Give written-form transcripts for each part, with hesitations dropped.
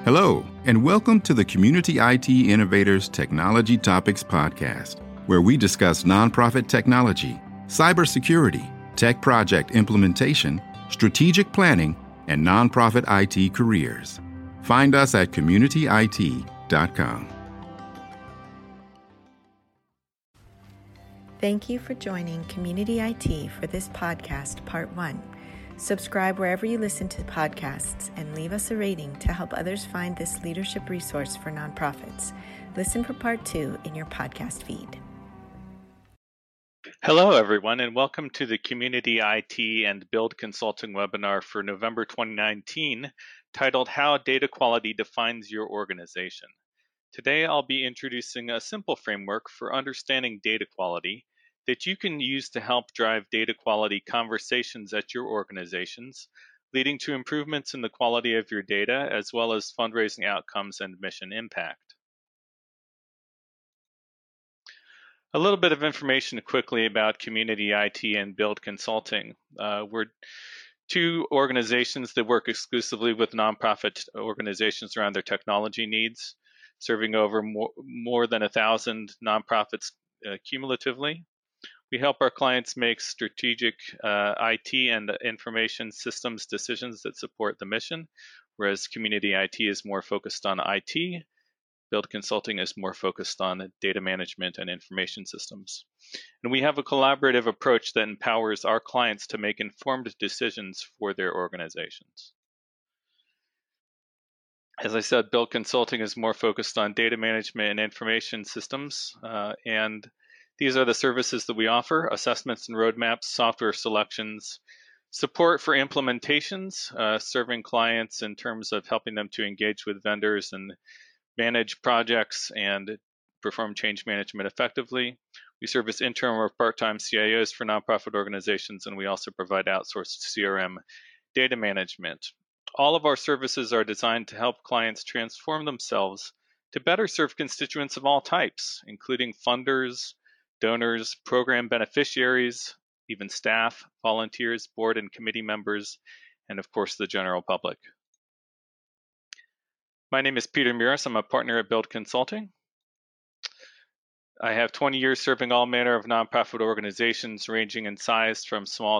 Hello, and welcome to the Community IT Innovators Technology Topics Podcast, where we discuss nonprofit technology, cybersecurity, tech project implementation, strategic planning, and nonprofit IT careers. Find us at communityit.com. Thank you for joining Community IT for this podcast, Part 1. Subscribe wherever you listen to podcasts and leave us a rating to help others find this leadership resource for nonprofits. Listen for Part 2 in your podcast feed. Hello, everyone, and welcome to the Community IT and Build Consulting webinar for November 2019, titled How Data Quality Defines Your Organization. Today, I'll be introducing a simple framework for understanding data quality that you can use to help drive data quality conversations at your organizations, leading to improvements in the quality of your data, as well as fundraising outcomes and mission impact. A little bit of information quickly about Community IT and Build Consulting. We're two organizations that work exclusively with nonprofit organizations around their technology needs, serving over more than 1,000 nonprofits cumulatively. We help our clients make strategic IT and information systems decisions that support the mission, whereas Community IT is more focused on IT. Build Consulting is more focused on data management and information systems. And we have a collaborative approach that empowers our clients to make informed decisions for their organizations. As I said, Build Consulting is more focused on data management and information systems, and these are the services that we offer: assessments and roadmaps, software selections, support for implementations, serving clients in terms of helping them to engage with vendors and manage projects and perform change management effectively. We serve as interim or part-time CIOs for nonprofit organizations, and we also provide outsourced CRM data management. All of our services are designed to help clients transform themselves to better serve constituents of all types, including funders, donors, program beneficiaries, even staff, volunteers, board and committee members, and of course the general public. My name is Peter Muris. I'm a partner at Build Consulting. I have 20 years serving all manner of nonprofit organizations ranging in size from small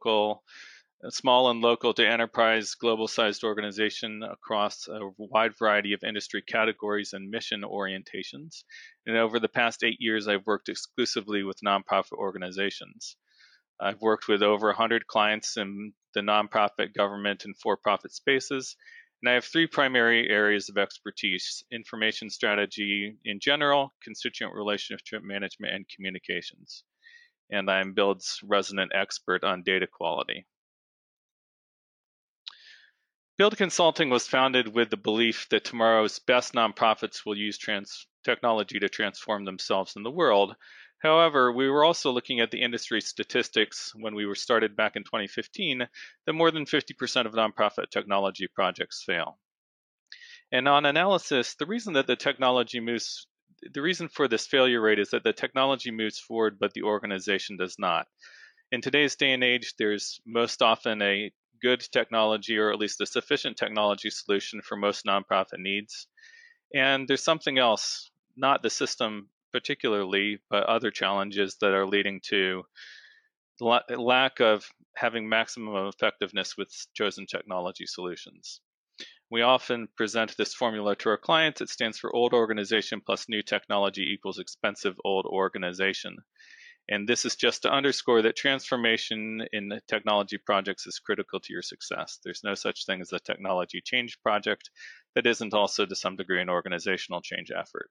and local to enterprise, global-sized organization across a wide variety of industry categories and mission orientations. And over the past 8 years, I've worked exclusively with nonprofit organizations. I've worked with over 100 clients in the nonprofit, government, and for-profit spaces. And I have three primary areas of expertise: information strategy in general, constituent relationship management, and communications. And I'm Build's resident expert on data quality. Build Consulting was founded with the belief that tomorrow's best nonprofits will use technology to transform themselves in the world. However, we were also looking at the industry statistics when we were started back in 2015 that more than 50% of nonprofit technology projects fail. And on analysis, the reason for this failure rate is that the technology moves forward, but the organization does not. In today's day and age, there's most often a good technology, or at least a sufficient technology solution for most nonprofit needs. And there's something else, not the system particularly, but other challenges that are leading to lack of having maximum effectiveness with chosen technology solutions. We often present this formula to our clients. It stands for old organization plus new technology equals expensive old organization. And this is just to underscore that transformation in technology projects is critical to your success. There's no such thing as a technology change project that isn't also to some degree an organizational change effort.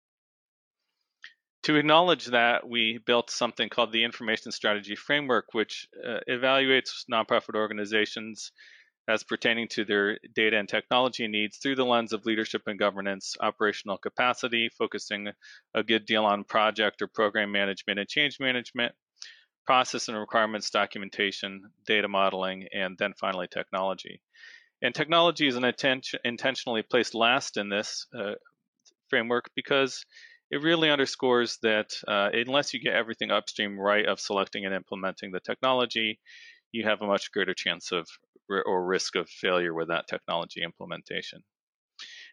To acknowledge that, we built something called the Information Strategy Framework, which evaluates nonprofit organizations as pertaining to their data and technology needs through the lens of leadership and governance, operational capacity, focusing a good deal on project or program management and change management, process and requirements documentation, data modeling, and then finally technology. And technology is intentionally placed last in this framework because it really underscores that unless you get everything upstream right of selecting and implementing the technology, you have a much greater chance of or risk of failure with that technology implementation.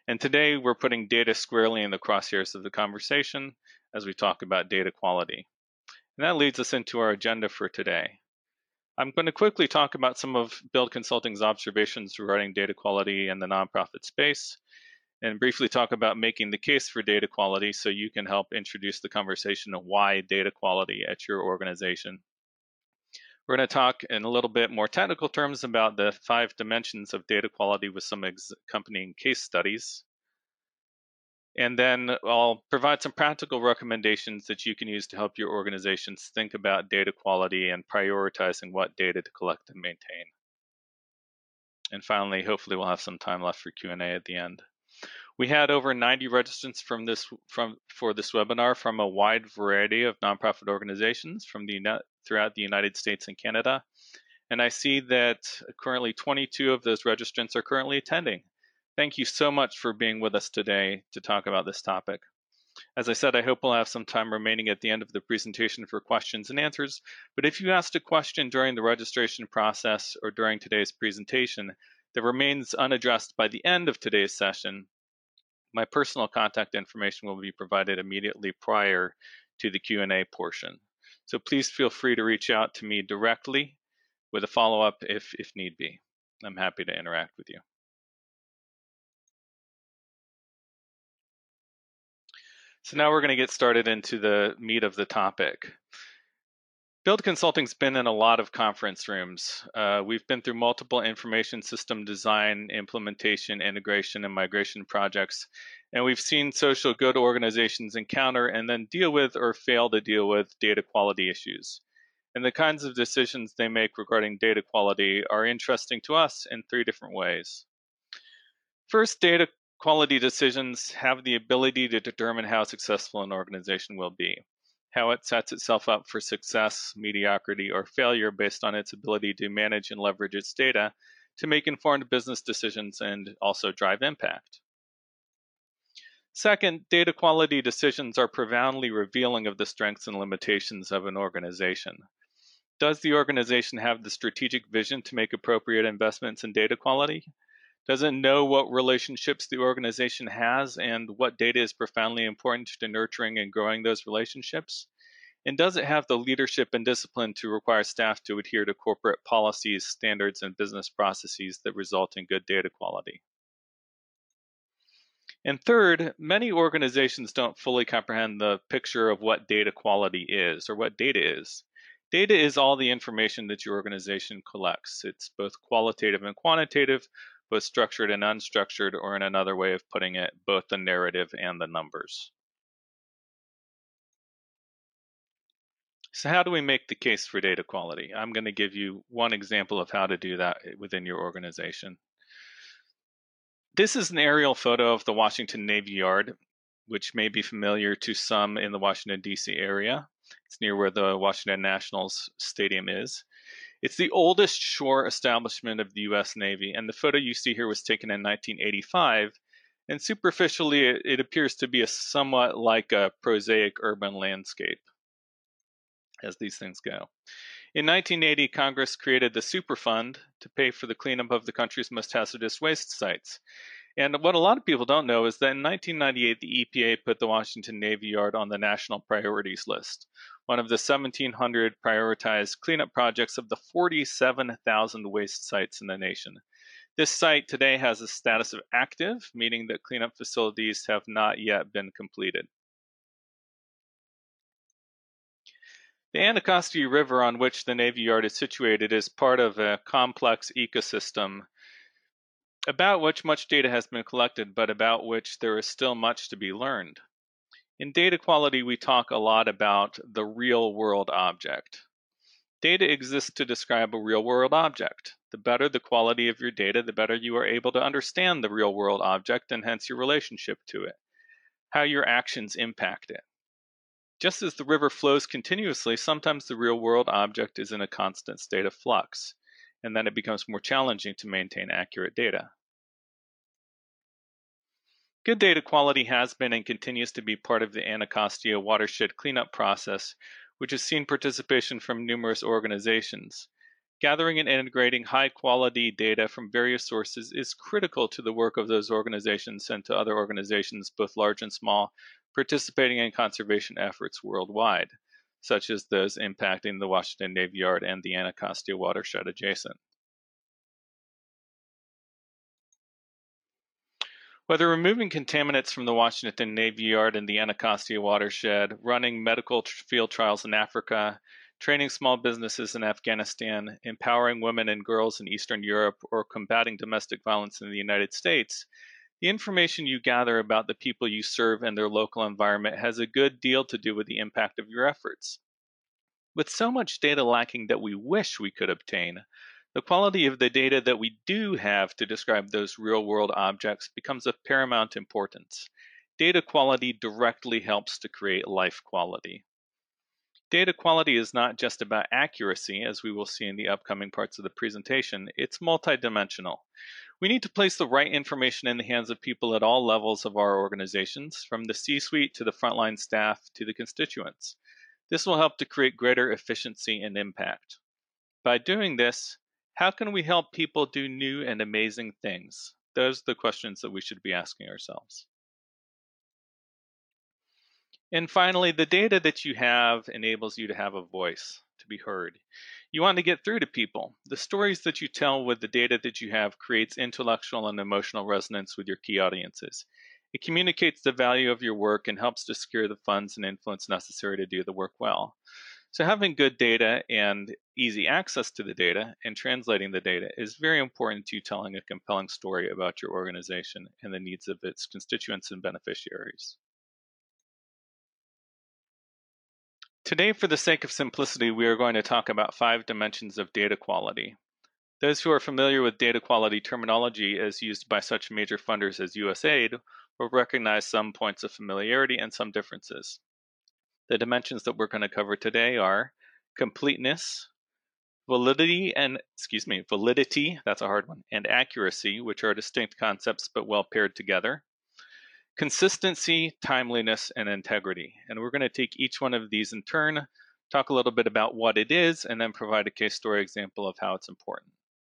And today we're putting data squarely in the crosshairs of the conversation as we talk about data quality. And that leads us into our agenda for today. I'm going to quickly talk about some of Build Consulting's observations regarding data quality in the nonprofit space, and briefly talk about making the case for data quality so you can help introduce the conversation of why data quality at your organization. We're going to talk in a little bit more technical terms about the 5 dimensions of data quality with some accompanying case studies. And then I'll provide some practical recommendations that you can use to help your organizations think about data quality and prioritizing what data to collect and maintain. And finally, hopefully we'll have some time left for Q&A at the end. We had over 90 registrants for this webinar from a wide variety of nonprofit organizations throughout the United States and Canada. And I see that currently 22 of those registrants are currently attending. Thank you so much for being with us today to talk about this topic. As I said, I hope we'll have some time remaining at the end of the presentation for questions and answers. But if you asked a question during the registration process or during today's presentation that remains unaddressed by the end of today's session, my personal contact information will be provided immediately prior to the Q&A portion. So please feel free to reach out to me directly with a follow-up if need be. I'm happy to interact with you. So now we're going to get started into the meat of the topic. Build Consulting's been in a lot of conference rooms. We've been through multiple information system design, implementation, integration, and migration projects, and we've seen social good organizations encounter and then deal with or fail to deal with data quality issues. And the kinds of decisions they make regarding data quality are interesting to us in 3 different ways. First, data quality decisions have the ability to determine how successful an organization will be, how it sets itself up for success, mediocrity, or failure based on its ability to manage and leverage its data to make informed business decisions and also drive impact. Second, data quality decisions are profoundly revealing of the strengths and limitations of an organization. Does the organization have the strategic vision to make appropriate investments in data quality? Does it know what relationships the organization has and what data is profoundly important to nurturing and growing those relationships? And does it have the leadership and discipline to require staff to adhere to corporate policies, standards, and business processes that result in good data quality? And third, many organizations don't fully comprehend the picture of what data quality is or what data is. Data is all the information that your organization collects. It's both qualitative and quantitative, both structured and unstructured, or in another way of putting it, both the narrative and the numbers. So how do we make the case for data quality? I'm going to give you one example of how to do that within your organization. This is an aerial photo of the Washington Navy Yard, which may be familiar to some in the Washington, D.C. area. It's near where the Washington Nationals Stadium is. It's the oldest shore establishment of the U.S. Navy, and the photo you see here was taken in 1985, and superficially it appears to be somewhat like a prosaic urban landscape, as these things go. In 1980, Congress created the Superfund to pay for the cleanup of the country's most hazardous waste sites. And what a lot of people don't know is that in 1998, the EPA put the Washington Navy Yard on the National Priorities List, one of the 1,700 prioritized cleanup projects of the 47,000 waste sites in the nation. This site today has a status of active, meaning that cleanup facilities have not yet been completed. The Anacostia River, on which the Navy Yard is situated, is part of a complex ecosystem about which much data has been collected, but about which there is still much to be learned. In data quality, we talk a lot about the real-world object. Data exists to describe a real-world object. The better the quality of your data, the better you are able to understand the real-world object and hence your relationship to it, how your actions impact it. Just as the river flows continuously, sometimes the real-world object is in a constant state of flux, and then it becomes more challenging to maintain accurate data. Good data quality has been and continues to be part of the Anacostia watershed cleanup process, which has seen participation from numerous organizations. Gathering and integrating high-quality data from various sources is critical to the work of those organizations and to other organizations, both large and small, participating in conservation efforts worldwide, such as those impacting the Washington Navy Yard and the Anacostia watershed adjacent. Whether removing contaminants from the Washington Navy Yard and the Anacostia watershed, running medical field trials in Africa, training small businesses in Afghanistan, empowering women and girls in Eastern Europe, or combating domestic violence in the United States, the information you gather about the people you serve and their local environment has a good deal to do with the impact of your efforts. With so much data lacking that we wish we could obtain, the quality of the data that we do have to describe those real-world objects becomes of paramount importance. Data quality directly helps to create life quality. Data quality is not just about accuracy, as we will see in the upcoming parts of the presentation, it's multidimensional. We need to place the right information in the hands of people at all levels of our organizations, from the C-suite to the frontline staff to the constituents. This will help to create greater efficiency and impact. By doing this, how can we help people do new and amazing things? Those are the questions that we should be asking ourselves. And finally, the data that you have enables you to have a voice, to be heard. You want to get through to people. The stories that you tell with the data that you have creates intellectual and emotional resonance with your key audiences. It communicates the value of your work and helps to secure the funds and influence necessary to do the work well. So having good data and easy access to the data and translating the data is very important to you telling a compelling story about your organization and the needs of its constituents and beneficiaries. Today, for the sake of simplicity, we are going to talk about 5 dimensions of data quality. Those who are familiar with data quality terminology as used by such major funders as USAID will recognize some points of familiarity and some differences. The dimensions that we're going to cover today are completeness, validity, that's a hard one, and accuracy, which are distinct concepts but well paired together. Consistency, timeliness, and integrity. And we're going to take each one of these in turn, talk a little bit about what it is, and then provide a case story example of how it's important.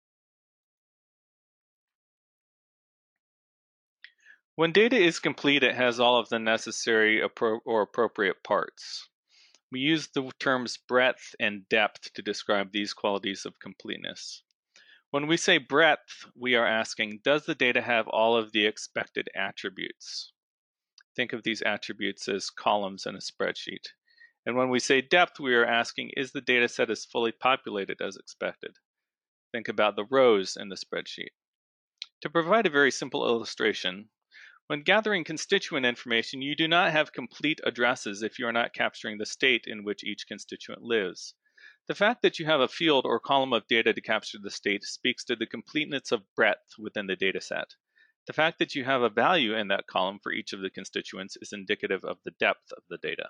When data is complete, it has all of the necessary or appropriate parts. We use the terms breadth and depth to describe these qualities of completeness. When we say breadth, we are asking, does the data have all of the expected attributes? Think of these attributes as columns in a spreadsheet. And when we say depth, we are asking, is the data set as fully populated as expected? Think about the rows in the spreadsheet. To provide a very simple illustration, when gathering constituent information, you do not have complete addresses if you are not capturing the state in which each constituent lives. The fact that you have a field or column of data to capture the state speaks to the completeness of breadth within the data set. The fact that you have a value in that column for each of the constituents is indicative of the depth of the data.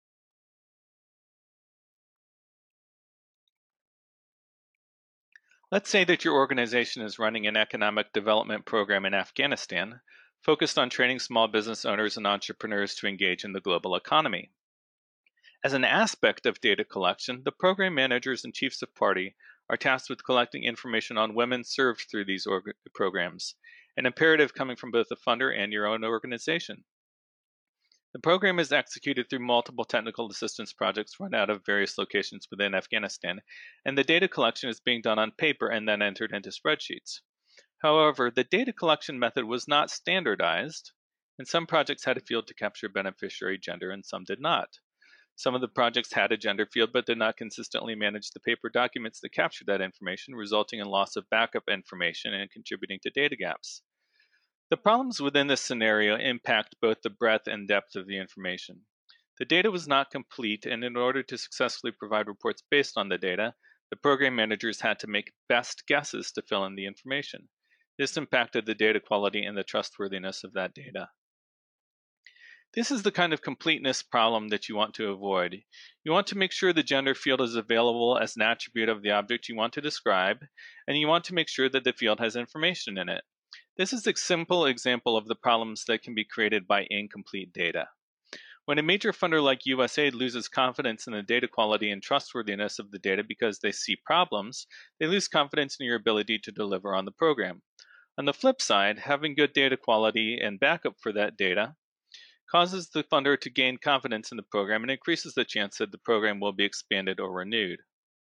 Let's say that your organization is running an economic development program in Afghanistan, focused on training small business owners and entrepreneurs to engage in the global economy. As an aspect of data collection, the program managers and chiefs of party are tasked with collecting information on women served through these programs, an imperative coming from both the funder and your own organization. The program is executed through multiple technical assistance projects run out of various locations within Afghanistan, and the data collection is being done on paper and then entered into spreadsheets. However, the data collection method was not standardized, and some projects had a field to capture beneficiary gender and some did not. Some of the projects had a gender field but did not consistently manage the paper documents that captured that information, resulting in loss of backup information and contributing to data gaps. The problems within this scenario impact both the breadth and depth of the information. The data was not complete, and in order to successfully provide reports based on the data, the program managers had to make best guesses to fill in the information. This impacted the data quality and the trustworthiness of that data. This is the kind of completeness problem that you want to avoid. You want to make sure the gender field is available as an attribute of the object you want to describe, and you want to make sure that the field has information in it. This is a simple example of the problems that can be created by incomplete data. When a major funder like USAID loses confidence in the data quality and trustworthiness of the data because they see problems, they lose confidence in your ability to deliver on the program. On the flip side, having good data quality and backup for that data causes the funder to gain confidence in the program and increases the chance that the program will be expanded or renewed.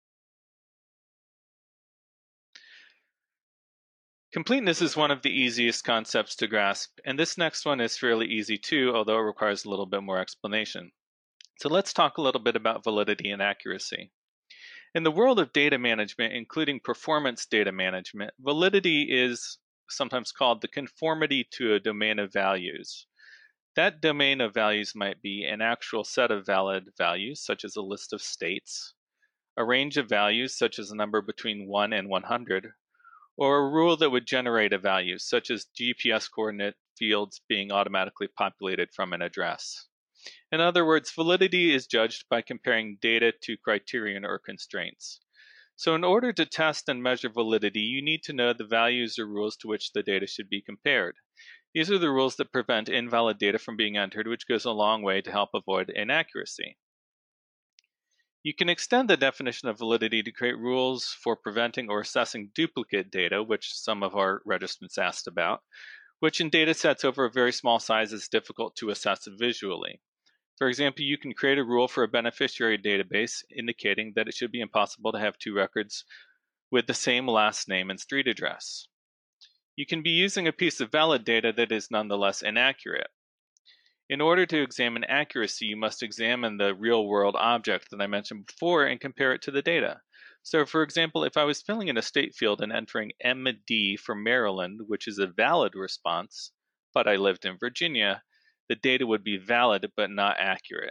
Completeness is one of the easiest concepts to grasp, and this next one is fairly easy too, although it requires a little bit more explanation. So let's talk a little bit about validity and accuracy. In the world of data management, including performance data management, validity is sometimes called the conformity to a domain of values. That domain of values might be an actual set of valid values, such as a list of states, a range of values, such as a number between 1 and 100, or a rule that would generate a value, such as GPS coordinate fields being automatically populated from an address. In other words, validity is judged by comparing data to criterion or constraints. So in order to test and measure validity, you need to know the values or rules to which the data should be compared. These are the rules that prevent invalid data from being entered, which goes a long way to help avoid inaccuracy. You can extend the definition of validity to create rules for preventing or assessing duplicate data, which some of our registrants asked about, which in data sets over a very small size is difficult to assess visually. For example, you can create a rule for a beneficiary database indicating that it should be impossible to have two records with the same last name and street address. You can be using a piece of valid data that is nonetheless inaccurate. In order to examine accuracy, you must examine the real-world object that I mentioned before and compare it to the data. So, for example, if I was filling in a state field and entering MD for Maryland, which is a valid response, but I lived in Virginia, the data would be valid but not accurate.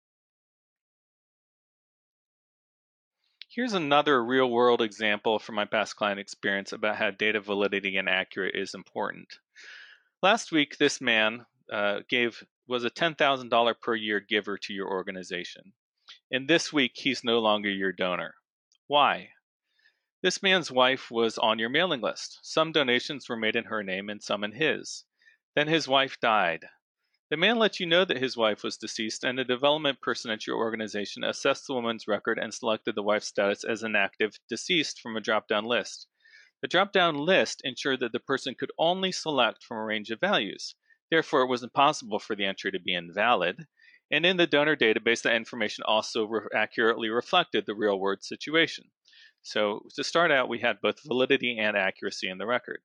Here's another real-world example from my past client experience about how data validity and accurate is important. Last week, this man was a $10,000 per year giver to your organization. And this week, he's no longer your donor. Why? This man's wife was on your mailing list. Some donations were made in her name and some in his. Then his wife died. The man let you know that his wife was deceased, and a development person at your organization assessed the woman's record and selected the wife's status as inactive deceased from a drop-down list. The drop-down list ensured that the person could only select from a range of values. Therefore, it was impossible for the entry to be invalid. And in the donor database, that information also accurately reflected the real-world situation. So to start out, we had both validity and accuracy in the record.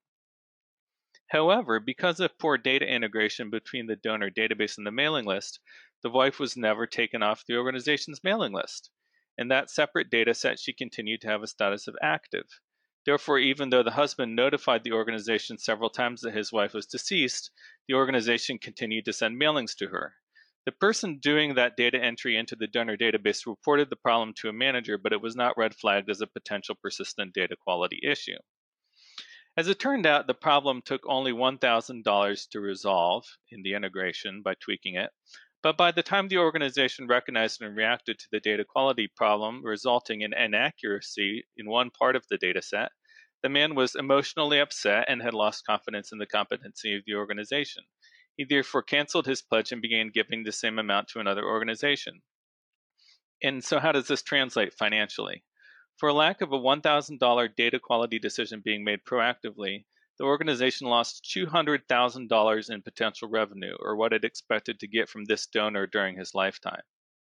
However, because of poor data integration between the donor database and the mailing list, the wife was never taken off the organization's mailing list. In that separate data set, she continued to have a status of active. Therefore, even though the husband notified the organization several times that his wife was deceased, the organization continued to send mailings to her. The person doing that data entry into the donor database reported the problem to a manager, but it was not red flagged as a potential persistent data quality issue. As it turned out, the problem took only $1,000 to resolve in the integration by tweaking it, but by the time the organization recognized and reacted to the data quality problem resulting in inaccuracy in one part of the data set, the man was emotionally upset and had lost confidence in the competency of the organization. He therefore canceled his pledge and began giving the same amount to another organization. And so how does this translate financially? For a lack of a $1,000 data quality decision being made proactively, the organization lost $200,000 in potential revenue, or what it expected to get from this donor during his lifetime.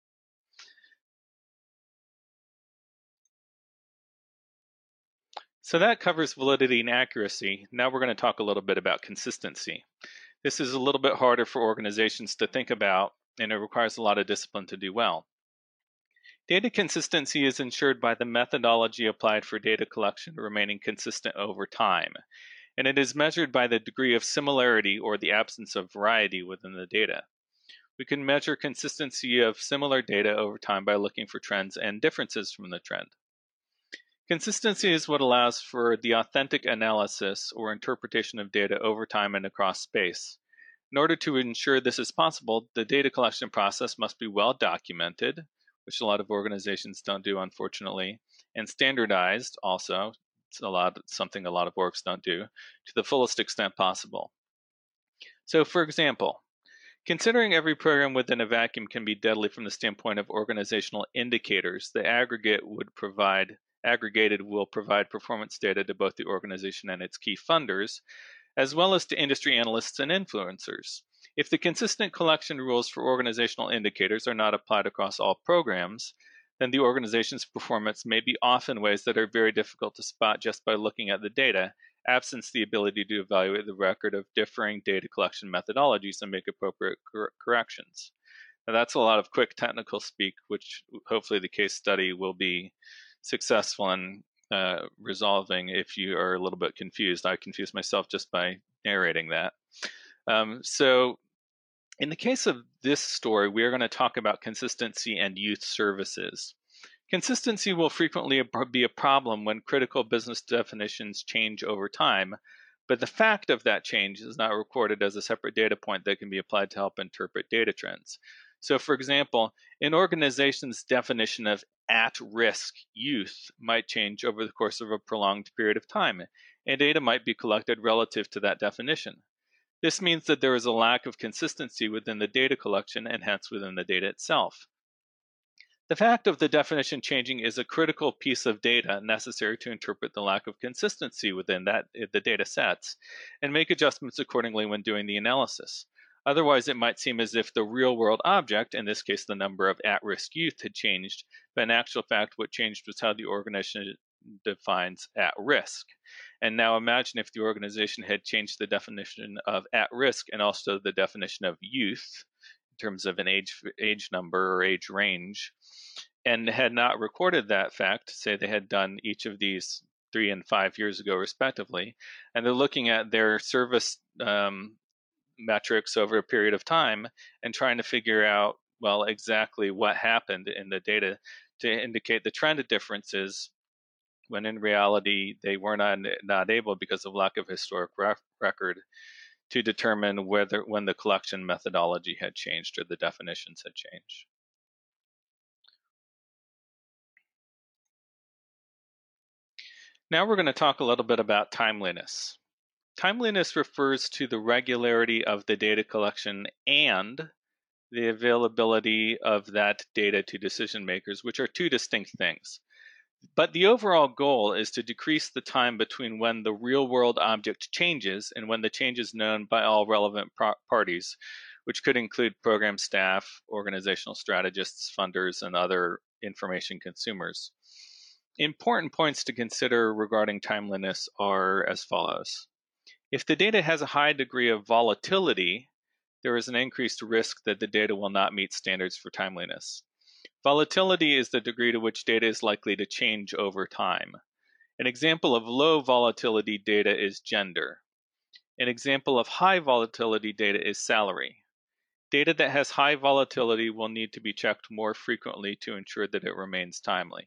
So that covers validity and accuracy. Now we're going to talk a little bit about consistency. This is a little bit harder for organizations to think about, and it requires a lot of discipline to do well. Data consistency is ensured by the methodology applied for data collection remaining consistent over time, and it is measured by the degree of similarity or the absence of variety within the data. We can measure consistency of similar data over time by looking for trends and differences from the trend. Consistency is what allows for the authentic analysis or interpretation of data over time and across space. In order to ensure this is possible, the data collection process must be well documented, which a lot of organizations don't do, unfortunately, and standardized also. It's something a lot of orgs don't do, to the fullest extent possible. So, for example, Considering every program within a vacuum can be deadly from the standpoint of organizational indicators, the aggregated will provide performance data to both the organization and its key funders, as well as to industry analysts and influencers. If the consistent collection rules for organizational indicators are not applied across all programs, then the organization's performance may be off in ways that are very difficult to spot just by looking at the data, absence the ability to evaluate the record of differing data collection methodologies and make appropriate corrections. Now, that's a lot of quick technical speak, which hopefully the case study will be successful in resolving if you are a little bit confused. I confused myself just by narrating that. So in the case of this story, we are going to talk about consistency and youth services. Consistency will frequently be a problem when critical business definitions change over time, but the fact of that change is not recorded as a separate data point that can be applied to help interpret data trends. So, for example, an organization's definition of at-risk youth might change over the course of a prolonged period of time, and data might be collected relative to that definition. This means that there is a lack of consistency within the data collection and hence within the data itself. The fact of the definition changing is a critical piece of data necessary to interpret the lack of consistency within the data sets and make adjustments accordingly when doing the analysis. Otherwise, it might seem as if the real-world object, in this case the number of at-risk youth, had changed, but in actual fact what changed was how the organization defines at-risk. And now imagine if the organization had changed the definition of at-risk and also the definition of youth in terms of an age number or age range, and had not recorded that fact, say they had done each of these 3 and 5 years ago respectively, and they're looking at their service metrics over a period of time and trying to figure out, well, exactly what happened in the data to indicate the trend of differences, when in reality they were not able, because of lack of historic record, to determine when the collection methodology had changed or the definitions had changed. Now we're going to talk a little bit about timeliness. Timeliness refers to the regularity of the data collection and the availability of that data to decision makers, which are two distinct things. But the overall goal is to decrease the time between when the real-world object changes and when the change is known by all relevant parties, which could include program staff, organizational strategists, funders, and other information consumers. Important points to consider regarding timeliness are as follows. If the data has a high degree of volatility, there is an increased risk that the data will not meet standards for timeliness. Volatility is the degree to which data is likely to change over time. An example of low volatility data is gender. An example of high volatility data is salary. Data that has high volatility will need to be checked more frequently to ensure that it remains timely.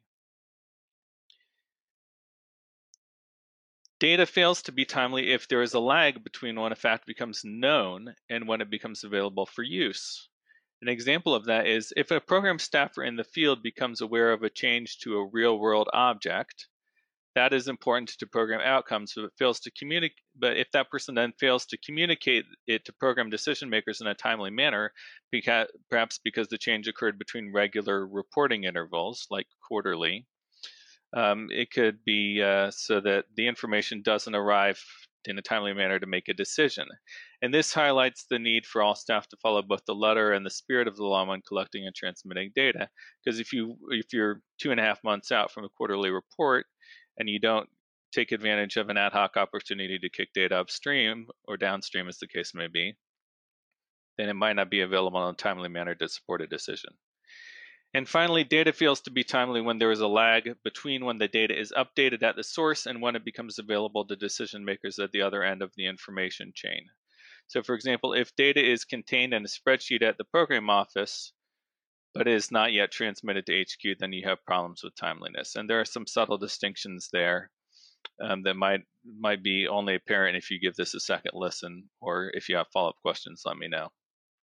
Data fails to be timely if there is a lag between when a fact becomes known and when it becomes available for use. An example of that is if a program staffer in the field becomes aware of a change to a real-world object, that is important to program outcomes, but if that person then fails to communicate it to program decision makers in a timely manner, perhaps because the change occurred between regular reporting intervals, like quarterly, it could be so that the information doesn't arrive in a timely manner to make a decision. And this highlights the need for all staff to follow both the letter and the spirit of the law when collecting and transmitting data. Because if you're 2.5 months out from a quarterly report and you don't take advantage of an ad hoc opportunity to kick data upstream or downstream, as the case may be, then it might not be available in a timely manner to support a decision. And finally, data fails to be timely when there is a lag between when the data is updated at the source and when it becomes available to decision makers at the other end of the information chain. So for example, if data is contained in a spreadsheet at the program office, but is not yet transmitted to HQ, then you have problems with timeliness. And there are some subtle distinctions there that might be only apparent if you give this a second listen, or if you have follow-up questions, let me know.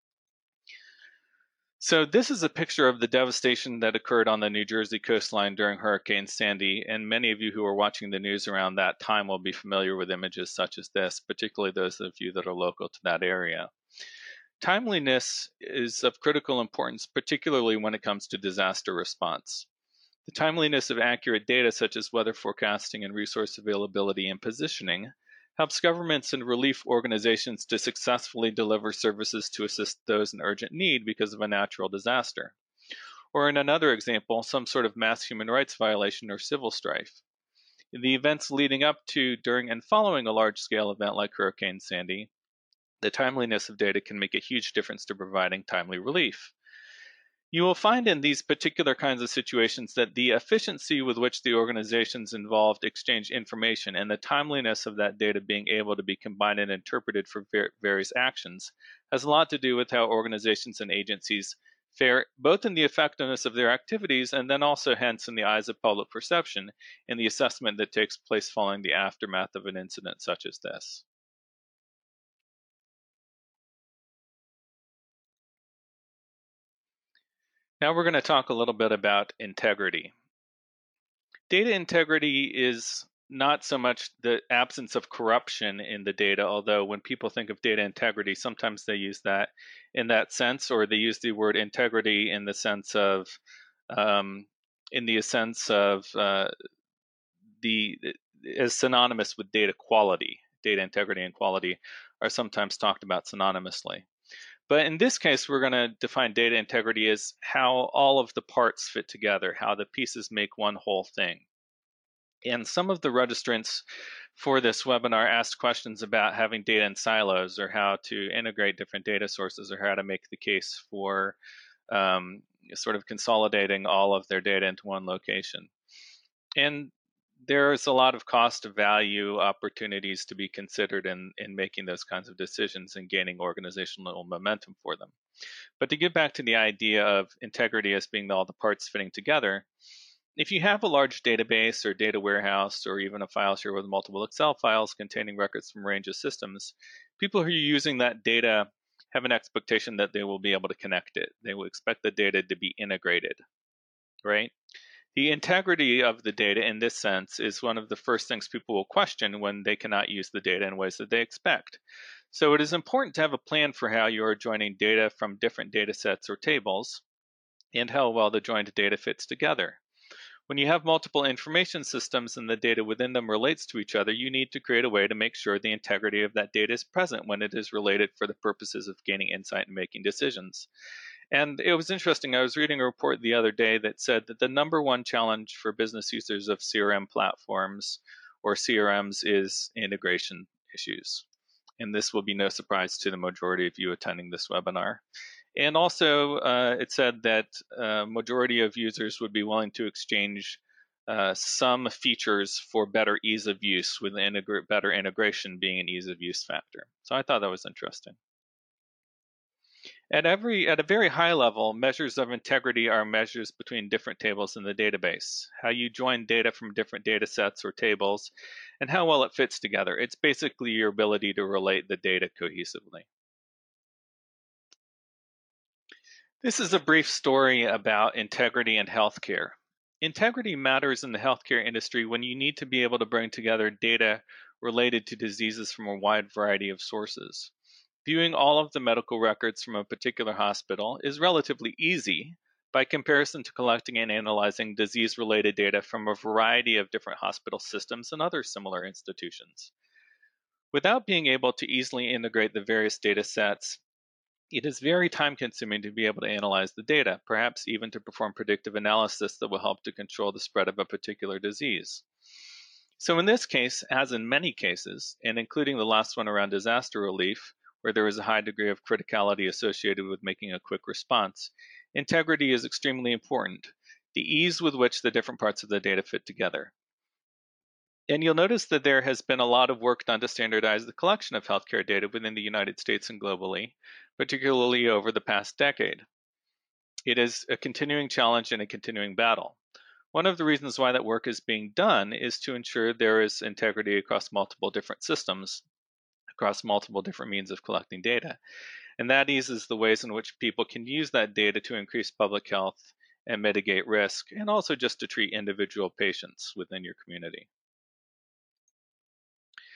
So this is a picture of the devastation that occurred on the New Jersey coastline during Hurricane Sandy, and many of you who are watching the news around that time will be familiar with images such as this, particularly those of you that are local to that area. Timeliness is of critical importance, particularly when it comes to disaster response. The timeliness of accurate data such as weather forecasting and resource availability and positioning helps governments and relief organizations to successfully deliver services to assist those in urgent need because of a natural disaster. Or in another example, some sort of mass human rights violation or civil strife. In the events leading up to, during, and following a large-scale event like Hurricane Sandy, the timeliness of data can make a huge difference to providing timely relief. You will find in these particular kinds of situations that the efficiency with which the organizations involved exchange information and the timeliness of that data being able to be combined and interpreted for various actions has a lot to do with how organizations and agencies fare both in the effectiveness of their activities and then also hence in the eyes of public perception in the assessment that takes place following the aftermath of an incident such as this. Now we're going to talk a little bit about integrity. Data integrity is not so much the absence of corruption in the data, although when people think of data integrity, sometimes they use that in that sense, or they use the word integrity in the sense of, as synonymous with data quality. Data integrity and quality are sometimes talked about synonymously. But in this case, we're going to define data integrity as how all of the parts fit together, how the pieces make one whole thing. And some of the registrants for this webinar asked questions about having data in silos or how to integrate different data sources or how to make the case for sort of consolidating all of their data into one location. And there's a lot of cost of value opportunities to be considered in making those kinds of decisions and gaining organizational momentum for them. But to get back to the idea of integrity as being all the parts fitting together, if you have a large database or data warehouse or even a file share with multiple Excel files containing records from a range of systems, people who are using that data have an expectation that they will be able to connect it. They will expect the data to be integrated, right? The integrity of the data in this sense is one of the first things people will question when they cannot use the data in ways that they expect. So it is important to have a plan for how you are joining data from different data sets or tables and how well the joined data fits together. When you have multiple information systems and the data within them relates to each other, you need to create a way to make sure the integrity of that data is present when it is related for the purposes of gaining insight and making decisions. And it was interesting. I was reading a report the other day that said that the number one challenge for business users of CRM platforms or CRMs is integration issues. And this will be no surprise to the majority of you attending this webinar. And also, it said that majority of users would be willing to exchange some features for better ease of use, with better integration being an ease of use factor. So I thought that was interesting. At a very high level, measures of integrity are measures between different tables in the database, how you join data from different data sets or tables, and how well it fits together. It's basically your ability to relate the data cohesively. This is a brief story about integrity in healthcare. Integrity matters in the healthcare industry when you need to be able to bring together data related to diseases from a wide variety of sources. Viewing all of the medical records from a particular hospital is relatively easy by comparison to collecting and analyzing disease-related data from a variety of different hospital systems and other similar institutions. Without being able to easily integrate the various data sets, it is very time-consuming to be able to analyze the data, perhaps even to perform predictive analysis that will help to control the spread of a particular disease. So in this case, as in many cases, and including the last one around disaster relief, where there is a high degree of criticality associated with making a quick response, integrity is extremely important, the ease with which the different parts of the data fit together. And you'll notice that there has been a lot of work done to standardize the collection of healthcare data within the United States and globally, particularly over the past decade. It is a continuing challenge and a continuing battle. One of the reasons why that work is being done is to ensure there is integrity across multiple different systems, across multiple different means of collecting data. And that eases the ways in which people can use that data to increase public health and mitigate risk, and also just to treat individual patients within your community.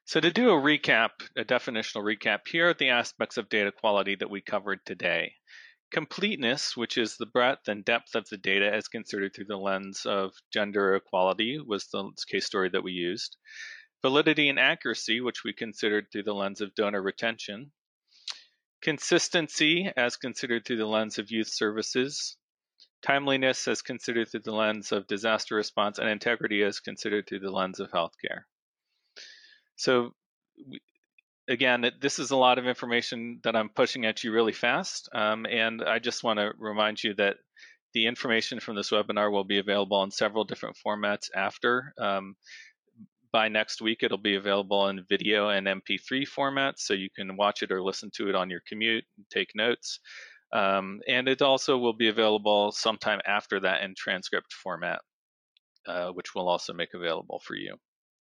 So to do a recap, a definitional recap, here are the aspects of data quality that we covered today. Completeness, which is the breadth and depth of the data as considered through the lens of gender equality, was the case story that we used. Validity and accuracy, which we considered through the lens of donor retention. Consistency, as considered through the lens of youth services. Timeliness, as considered through the lens of disaster response. And integrity, as considered through the lens of healthcare. So again, this is a lot of information that I'm pushing at you really fast. And I just want to remind you that the information from this webinar will be available in several different formats after. By next week, it'll be available in video and MP3 formats, so you can watch it or listen to it on your commute and take notes. And it also will be available sometime after that in transcript format, which we'll also make available for you.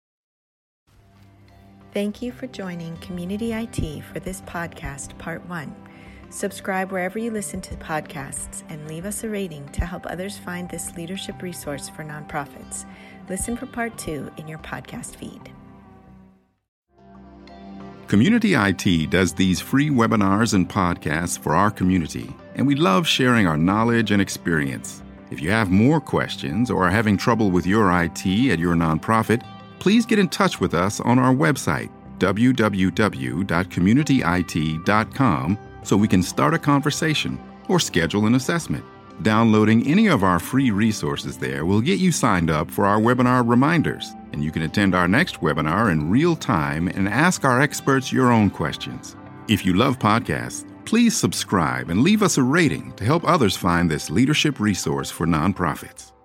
Thank you for joining Community IT for this podcast, Part 1. Subscribe wherever you listen to podcasts and leave us a rating to help others find this leadership resource for nonprofits. Listen for Part 2 in your podcast feed. Community IT does these free webinars and podcasts for our community, and we love sharing our knowledge and experience. If you have more questions or are having trouble with your IT at your nonprofit, please get in touch with us on our website, www.communityit.com, so we can start a conversation or schedule an assessment. Downloading any of our free resources there will get you signed up for our webinar reminders, and you can attend our next webinar in real time and ask our experts your own questions. If you love podcasts, please subscribe and leave us a rating to help others find this leadership resource for nonprofits.